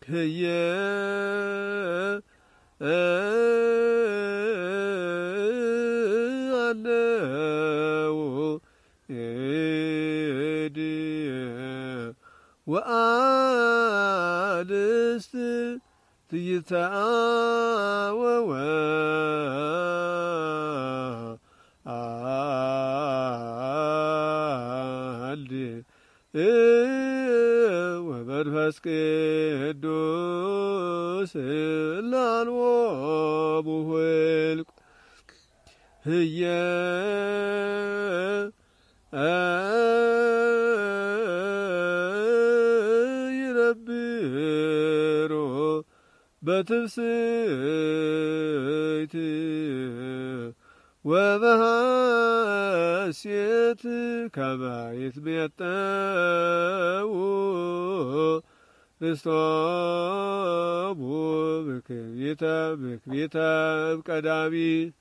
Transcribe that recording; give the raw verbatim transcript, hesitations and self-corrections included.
ህየ አለው እድ ወአልስት ትይታወወ አልድ ወመንፈስ ቅዱስ ላልዎ ውህልቁ ህየ ይነብሮ በትፍስሕት ወበሐሴት ከመ ይትሜጠው ርስቶሙ ብክቢተ ብክቢተ እምቀዳሚ